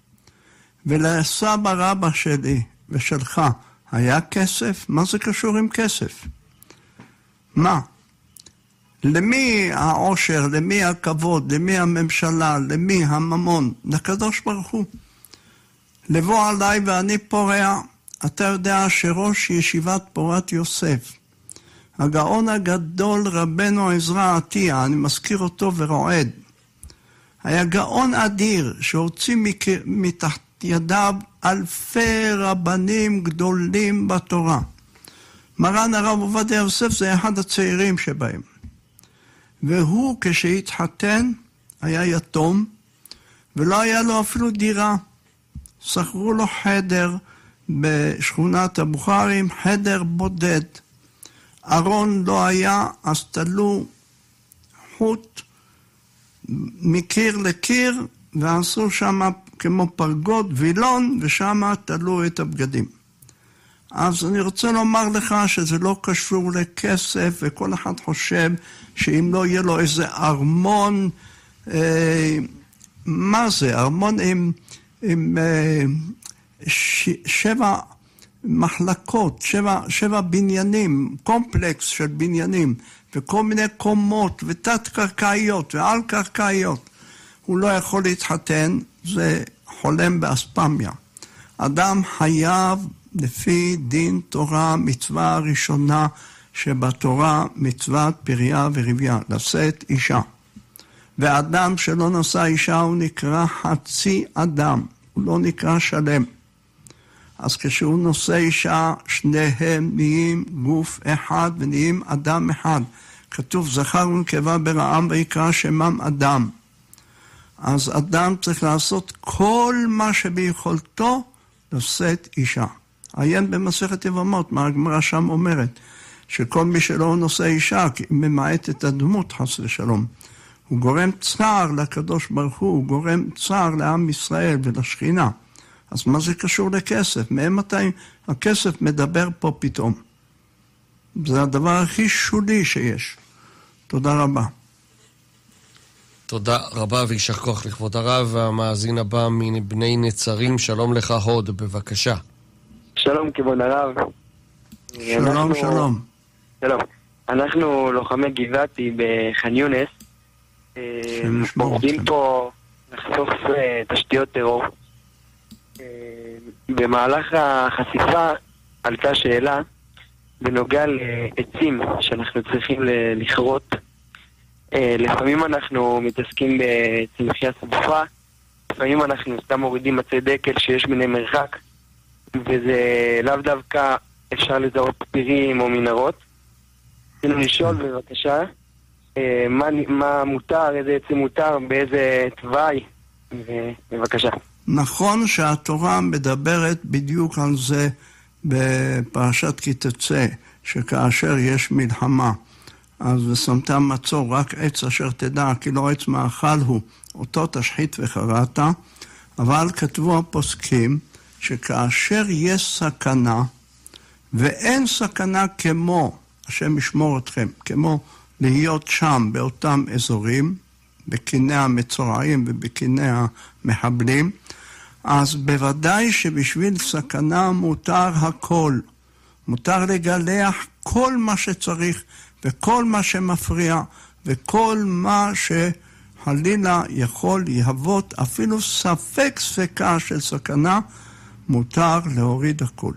ולסבא רבא שלי ושלך היה כסף? מה זה קשור עם כסף? מה? למי העושר, למי הכבוד, למי הממשלה, למי הממון? לקדוש ברוך הוא. לבוא עליי ואני פורע. אתה יודע שראש ישיבת פורת יוסף, הגאון הגדול רבנו עזרא עטיה, אני מזכיר אותו ורועד, היה גאון אדיר שהוציא מתחת ידיו אלפי רבנים גדולים בתורה. מרן הרב עובדיה יוסף זה אחד הצעירים שבהם. והוא כשהתחתן היה יתום, ולא היה לו אפילו דירה. שכרו לו חדר בשכונת הבוכרים, חדר בודד. ארון לא היה, אז תלו חוט מקיר לקיר, ועשו שם כמו פרגוד וילון, ושם תלו את הבגדים. אז אני רוצה לומר לך שזה לא קשור לכסף, וכל אחד חושב שאם לא יהיה לו איזה ארמון, מה זה? ארמון עם 7 מחלקות, 7 בניינים, קומפלקס של בניינים, וכל מיני קומות, ותת-קרקעיות, ועל-קרקעיות. הוא לא יכול להתחתן, זה חולם באספמיה. אדם חייב לפי דין תורה, מצווה הראשונה שבתורה, מצוות פריה ורביה, לשאת אישה. ואדם שלא נשא אישה הוא נקרא חצי אדם, הוא לא נקרא שלם. אז כשהוא נושא אישה, שניהם נהיים גוף אחד ונהיים אדם אחד. כתוב זכר ונקבה ברעם ויקרא שמם אדם. אז אדם צריך לעשות כל מה שביכולתו לשאת אישה. עיין במסכת יבמות, מה הגמרא שם אומרת, שכל מי שלא נושא אישה, ממעט את הדמות חס ושלום. הוא גורם צער לקדוש ברוך הוא גורם צער לעם ישראל ולשכינה. אז מה זה קשור לכסף? מתי הכסף מדבר פה פתאום? זה הדבר הכי שולי שיש. תודה רבה. תודה רבה וישר כוח לכבוד הרב. המאזין הבא מבני נצרים, שלום לך הוד, בבקשה. שלום כבוד הרב. שלום, שלום. שלום. אנחנו לוחמי גבעתי בח'אן יונס. עובדים פה לחשוף תשתיות טרור. במהלך החשיפה עלתה שאלה בנוגע לעצים שאנחנו צריכים לכרות. לפעמים אנחנו מתעסקים בצמחייה צבופה, לפעמים אנחנו סתם מורידים עצי דקל שיש מיני מרחק, וזה לאו דווקא אפשר לזהות פירים או מנהרות. רצינו לשאול בבקשה מה מותר, איזה עצים מותר, באיזה תוואי, בבקשה. נכון שהתורה מדברת בדיוק על זה בפרשת כי תצא, שכאשר יש מלחמה, אז ושמת מצור, רק עץ אשר תדע, כי לא עץ מאכל הוא, אותו תשחית וחרעת, אבל כתבו הפוסקים, שכאשר יש סכנה, ואין סכנה כמו, השם ישמור אתכם, כמו להיות שם באותם אזורים, בקיני המצורעים ובקיני המחבלים, אז בוודאי שבשביל סכנה מותר הכל. מותר לגלח כל מה שצריך וכל מה שמפריע וכל מה שחלילה יכול להוות אפילו ספקה של סכנה, מותר להוריד הכל.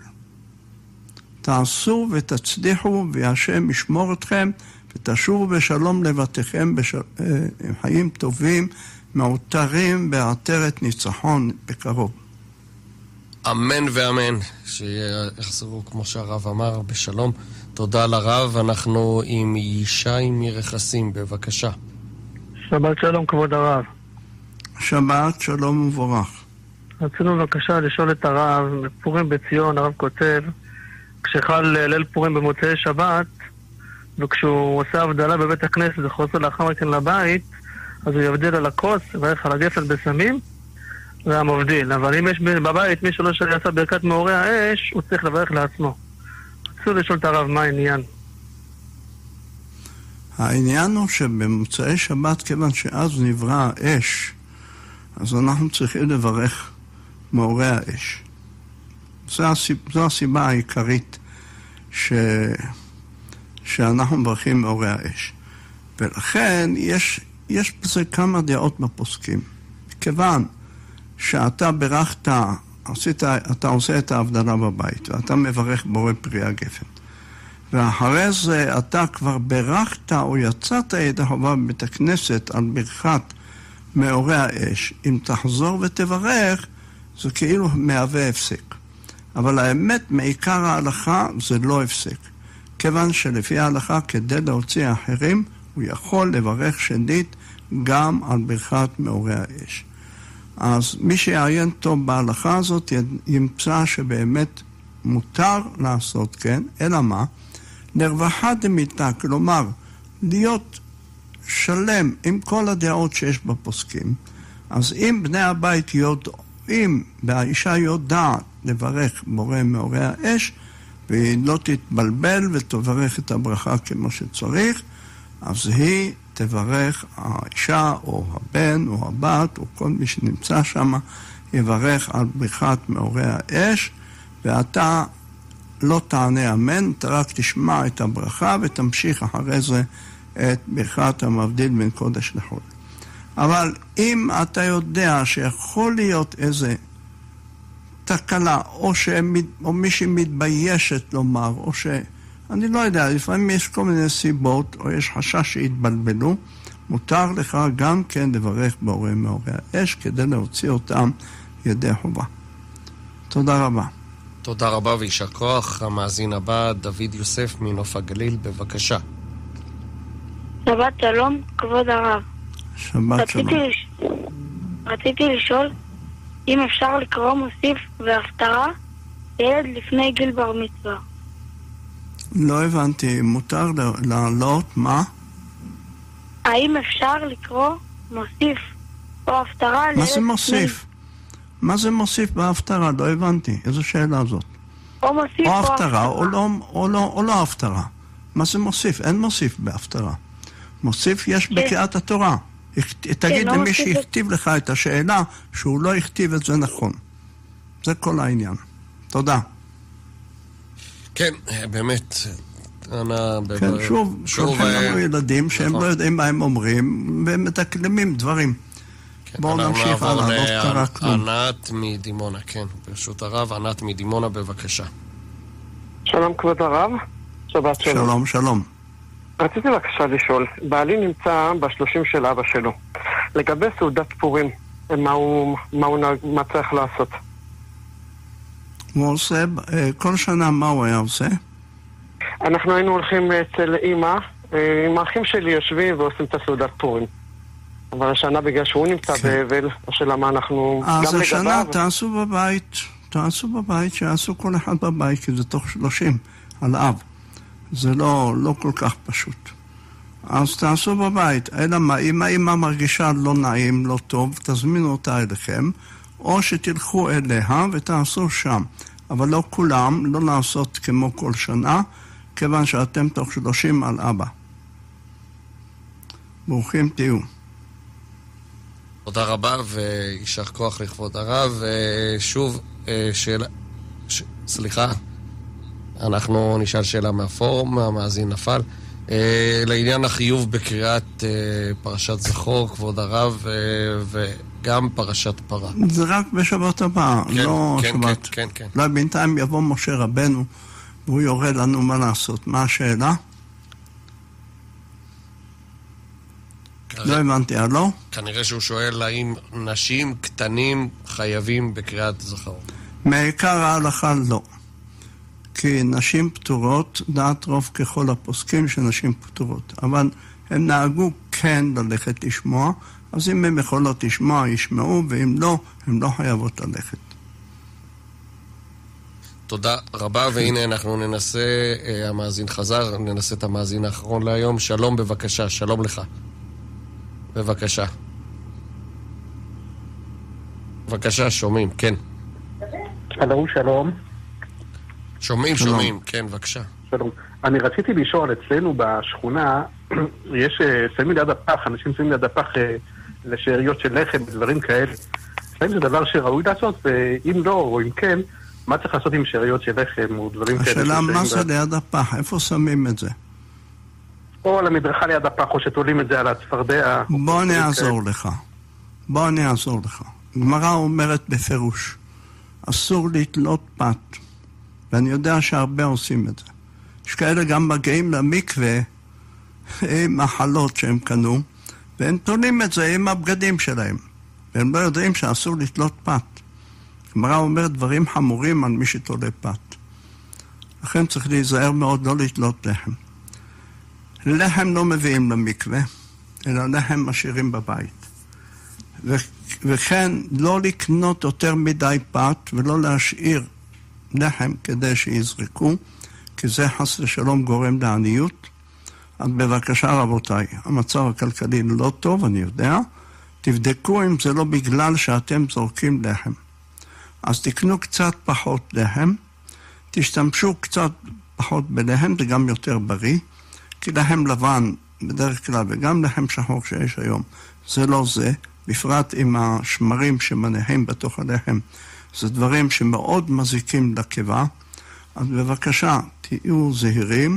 תעשו ותצליחו והשם ישמור אתכם ותשובו בשלום לבתיכם חיים טובים, מעוטרים בעטרת ניצחון בקרוב. אמן ואמן, שיחזרו כמו שהרב אמר בשלום. תודה לרב. אנחנו עם ישי מרכסים, בבקשה. שבת שלום כבוד הרב. שבת שלום ומבורך. רצינו בבקשה לשאול את הרב, בפורים בציון הרב כותב, כשחל ליל פורים במוצאי שבת, וכשהוא עושה הבדלה בבית הכנסת וחוזר לאחר מכן לבית, אז הוא יבדיל על הכוס, ואיך על הגפן בסמים, והמבדיל. אבל אם יש בבית מישהו לא שעשה ברכת מעורי האש, הוא צריך לברך לעצמו. רצינו לשאול את הרב מה העניין. העניין הוא שבמוצאי שבת, כיוון שאז נברא האש, אז אנחנו צריכים לברך מעורי האש. זו הסיבה העיקרית שאנחנו מברכים מעורי האש. ולכן יש בזה כמה דעות בפוסקים. כיוון שאתה ברכת, אתה עושה את ההבדלה בבית, ואתה מברך בורא פרי הגפן. ואחרי זה אתה כבר ברכת או יצאת ידי חובה בבית הכנסת על ברכת מעורי האש. אם תחזור ותברך, זה כאילו מהווה הפסק. אבל האמת, מעיקר ההלכה, זה לא הפסק. כיוון שלפי ההלכה, כדי להוציא האחרים, הוא יכול לברך שנית גם על ברכת מאורי האש. אז מי שיעיין טוב בהלכה הזאת ימצא שבאמת מותר לעשות כן, אלא מה? לרווחה דמיתה, כלומר, להיות שלם עם כל הדעות שיש בפוסקים. אז אם בני הבית יודעים והאישה יודעת לברך בורא מאורי האש, והיא לא תתבלבל ותברך את הברכה כמו שצריך, אז היא תברך, האישה או הבן או הבת או כל מי שנמצא שם, יברך על ברכת מאורי האש, ואתה לא תענה אמן, אתה רק תשמע את הברכה ותמשיך אחרי זה את ברכת המבדיל בין קודש לחול. אבל אם אתה יודע שיכול להיות איזה תקלה, או מישהי מתביישת לומר, או אני לא יודע, לפעמים יש כל מיני סיבות, או יש חשש שהתבלבלו, מותר לך גם כן לברך בורא מאורי האש, כדי להוציא אותם ידי חובה. תודה רבה. תודה רבה ויישר כוח. המאזין הבא, דוד יוסף מנוף הגליל, בבקשה. שבת שלום, כבוד הרב. שבת שלום. רציתי לשאול אם אפשר לקרוא מוסיף והפטרה לילד לפני גיל בר מצווה. לא הבנתי, מותר לעלות מה? האם אפשר לקרוא מוסיף או הפטרה לילד מה זה מוסיף? מה זה מוסיף בהפטרה? לא הבנתי. איזו שאלה זאת? או מוסיף או הפטרה או לא הפטרה. מה זה מוסיף? אין מוסיף בהפטרה. מוסיף יש בקריאת התורה. תגיד למי שהכתיב לך את השאלה שהוא לא הכתיב את זה נכון. זה כל העניין. תודה. כן, באמת. כן, שוב, שולחים לנו ילדים שהם לא יודעים מה הם אומרים ומתקלמים דברים. בואו נמשיך הלאה, לא קרה כלום. ענת מדימונה, כן, ברשות הרב. ענת מדימונה, בבקשה. שלום כבוד הרב, שבת שלום. שלום, שלום. רציתי בבקשה לשאול, בעלי נמצא ב30 של אבא שלו. לגבי סעודת פורים, מה צריך לעשות? הוא עושה, כל שנה מה הוא היה עושה? אנחנו היינו הולכים אצל אמא, עם האחים שלי יושבים ועושים את הסעודת פורים. אבל השנה בגלל שהוא נמצא באבל, השאלה מה אנחנו... אז השנה תעשו בבית, שיעשו כל אחד בבית, כי זה תוך 30 על אב. זה לא כל כך פשוט. אז תעשו בבית. אלא מה, אם האמא מרגישה לא נעים, לא טוב, תזמינו אותה אליכם, או שתלכו אליה ותעשו שם. אבל לא כולם, לא לעשות כמו כל שנה, כיוון שאתם תוך 30 על אבא. ברוכים תהיו. תודה רבה וישר כוח לכבוד הרב. שוב, שאלה... סליחה, אנחנו נשאל שאלה מהפורום, המאזין נפל. לעניין החיוב בקריאת פרשת זכור, כבוד הרב, וגם פרשת פרה. זה רק בשבת הבאה, לא שבת. כן. לא, בינתיים יבוא משה רבנו, והוא יורה לנו מה לעשות. מה השאלה? לא הבנתי, לא? כנראה שהוא שואל האם נשים קטנים חייבים בקריאת זכור. מעיקר ההלכה לא. כי נשים פטורות, דעת רוב ככל הפוסקים שנשים פטורות. אבל הם נהגו כן ללכת לשמוע, אז אם הם יכולות לשמוע, ישמעו, ואם לא, הם לא חייבות ללכת. תודה רבה, והנה אנחנו ננסה, המאזין חזר, ננסה את המאזין האחרון להיום. שלום בבקשה, שלום לך. בבקשה. בבקשה, שומעים, כן. שלום, שלום. שומעים, כן, בבקשה. שלום. אני רציתי לשאול, אצלנו בשכונה, יש, שמים ליד הפח, אנשים שמים ליד הפח לשאריות של לחם ודברים כאלה. האם זה דבר שראוי לעשות, ואם לא, או אם כן, מה צריך לעשות עם שאריות של לחם או דברים כאלה? השאלה, מה זה ליד הפח? איפה שמים את זה? או על המדרכה ליד הפח, או שתולים את זה על הצפרדע. בוא אני אעזור לך. גמרא אומרת בפירוש, אסור לתלות פת, ואני יודע שהרבה עושים את זה. יש כאלה גם מגיעים למקווה עם מחלות שהם קנו, והם תולים את זה עם הבגדים שלהם, והם לא יודעים שאסור לתלות פת. גמרא אומרת דברים חמורים על מי שתולה פת. לכן צריך להיזהר מאוד לא לתלות לחם. לחם לא מביאים למקווה, אלא לחם משאירים בבית. וכן לא לקנות יותר מדי פת ולא להשאיר לחם כדי שיזרקו, כי זה חס ושלום גורם לעניות. אז בבקשה רבותיי, המצב הכלכלי לא טוב, אני יודע, תבדקו אם זה לא בגלל שאתם זורקים לחם. אז תקנו קצת פחות לחם, תשתמשו קצת פחות בלחם, זה גם יותר בריא, כי לחם לבן בדרך כלל, וגם לחם שחור שיש היום, זה לא זה, בפרט עם השמרים שמניחים בתוך הלחם, זה דברים שמאוד מזיקים לקיבה, אז בבקשה, תהיו זהירים,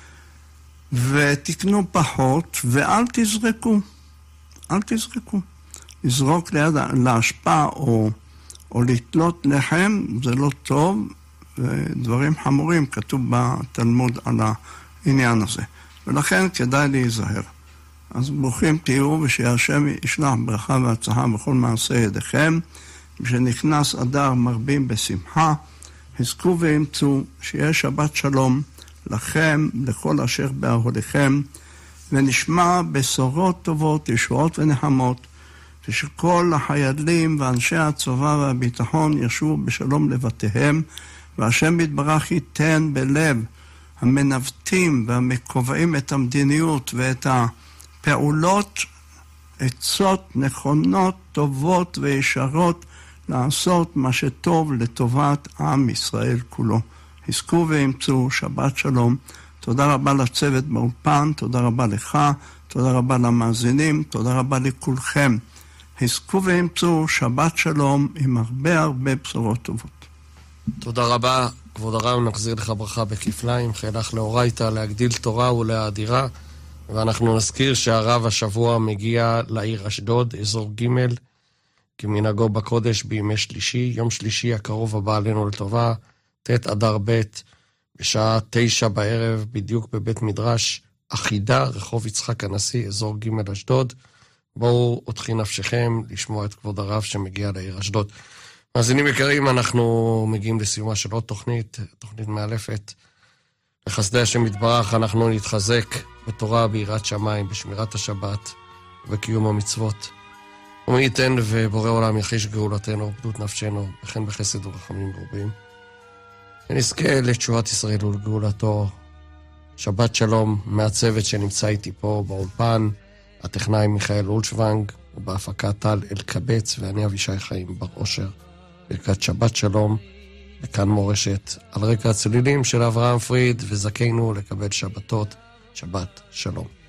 ותקנו פחות, ואל תזרקו. אל תזרקו. לזרוק ליד להשפעה או לתלות לחם, זה לא טוב, ודברים חמורים כתוב בתלמוד על העניין הזה. ולכן כדאי להיזהר. אז ברוכים תהיו, ושהשם ישלח ברכה והצלחה בכל מעשה ידיכם, כשנכנס אדר מרבים בשמחה, חזקו ואמצו, שיהיה שבת שלום לכם, לכל אשר באהליכם, ונשמע בשורות טובות, ישועות ונחמות, ושכל החיילים ואנשי הצבא והביטחון ישובו בשלום לבתיהם, והשם יתברך ייתן בלב המנווטים והמקובעים את המדיניות ואת הפעולות, עצות נכונות, טובות וישרות, לעשות מה שטוב לטובת עם ישראל כולו. חזקו ואמצו, שבת שלום. תודה רבה לצוות באולפן, תודה רבה לך, תודה רבה למאזינים, תודה רבה לכולכם. חזקו ואמצו, שבת שלום, עם הרבה בשורות טובות. תודה רבה, כבוד הרב, נחזיר לך ברכה בכפליים, חילך לאורייתא, להגדיל תורה ולהאדירה, ואנחנו נזכיר שהרב השבוע מגיע לעיר אשדוד, אזור ג' כמנהגו בקודש בימי שלישי, יום שלישי הקרוב הבא עלינו לטובה, ט' אדר ב' בשעה 9 בערב, בדיוק בבית מדרש אחידה, רחוב יצחק הנשיא, אזור ג' אשדוד. בואו אותכי נפשכם לשמוע את כבוד הרב שמגיע לעיר אשדוד. מאזינים יקרים, אנחנו מגיעים לסיומה של עוד תוכנית מאלפת. לחסדי השם יתברך, אנחנו נתחזק בתורה, ביראת שמיים, בשמירת השבת ובקיום המצוות. ומי ייתן ובורא עולם יחיש גאולתנו, בדות נפשנו, וכן בחסד ורחמים רבים. ונזכה לתשועת ישראל ולגאולתו. שבת שלום מהצוות שנמצא איתי פה באולפן, הטכנאי מיכאל אולשוונג, ובהפקת טל אלקבץ, ואני אבישי חיים בר אושר. ברכת שבת שלום, וכאן מורשת, על רקע הצלילים של אברהם פריד, וזכינו לקבל שבתות, שבת שלום.